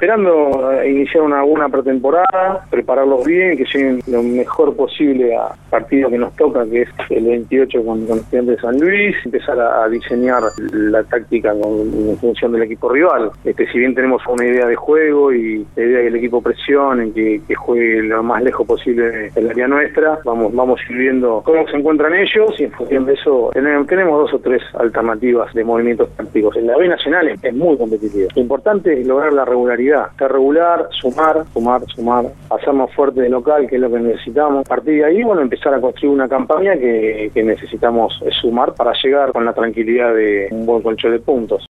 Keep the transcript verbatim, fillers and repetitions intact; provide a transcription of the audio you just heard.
esperando iniciar una buena pretemporada, prepararlos bien, que lleguen lo mejor posible a partido que nos toca, que es el veintiocho con, con Estudiantes de San Luis, empezar a, a diseñar la táctica con, en función del equipo rival. Este, si bien tenemos una idea de juego y la idea de que el equipo presione, que, que juegue lo más lejos posible del área nuestra, vamos, vamos a ir viendo cómo se encuentran ellos y en función de eso tenemos, tenemos dos o tres alternativas de movimientos tácticos. En la B Nacional es, es muy competitiva. Lo importante es lograr la regularidad, estar regular, sumar, sumar, sumar, hacernos fuerte de local, que es lo que necesitamos. A partir de ahí, bueno, empezar a construir una campaña que, que necesitamos sumar para llegar con la tranquilidad de un buen colchón de puntos.